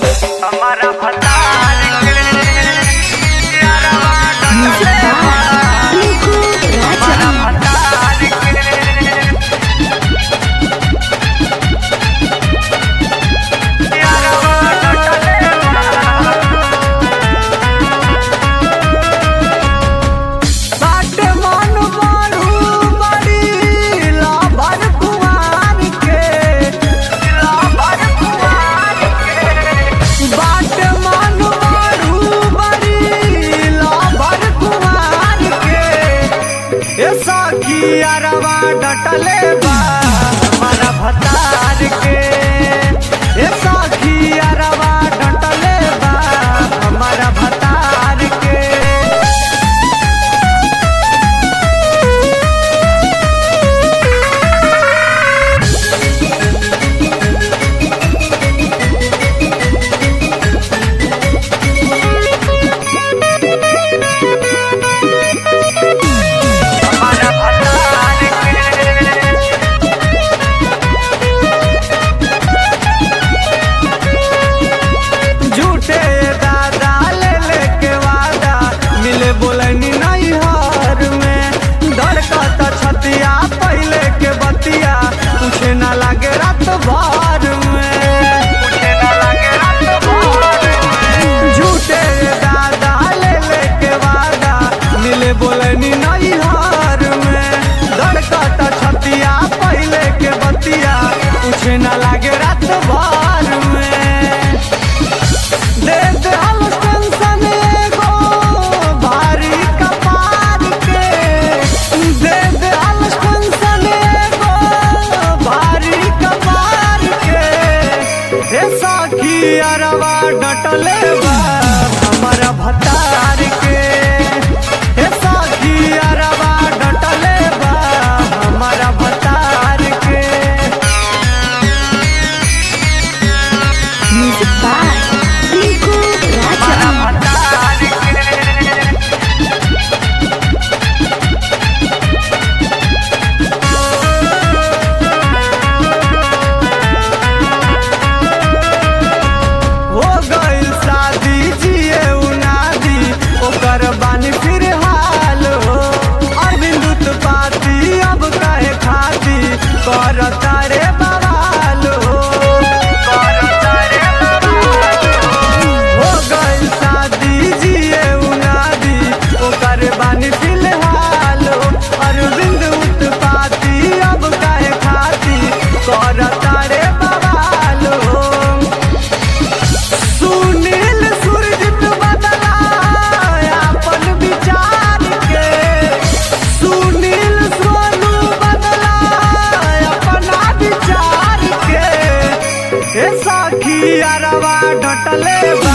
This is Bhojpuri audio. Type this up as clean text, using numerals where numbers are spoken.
हमारा भतार के यारवा डटले बा। हमारा भतार के यारवा डटले बा। बाटे मन मारू बड़ी लाभर कुमार के लाभर कुमार के बाटे मन मारू बड़ी लाभर कुमार के ए सखी यारवा डटले बा हमारा भतार के ए सखी यारवा डटले बा हमारा भतार के। हमारा भतार के झूठे दादा ले लेके वादा मिले बोलनी नहीं हार में धड़कता छतिया पहले के बतिया पूछे ना लागे रात भर में पूछे ना लागे रात भर में झूठे दादा ले लेके वादा मिले बोलनी नहीं हार में धड़कता छतिया पहले के बतिया पूछे ना लागे रात भर में दे दे हम टेंशन एगो भारी कपार के दे दे हम टेंशन एगो भारी कपार के हे सखी यारवा डटले बा हमारा भतार के हे सखी यारवा डटले बा हमारा भतार के। Music by Riku हमारा Raja. भतार के हो गइल शादी जिए उनादी ओकर बानी फिर हाल हो अरविंद उत्पाती अब काहे खाती करता रे बवाल हो करता रे बवाल हो गइल शादी जिए उनादी ओकर बानी फिलहाल हो अरविंद उत्पाती अब काहे खाती करता रे बवाल हो सुनील सुरजित बदला अपन विचार के सुनील सोनू बदला अपना विचार के हे सखी यारवा डटले बा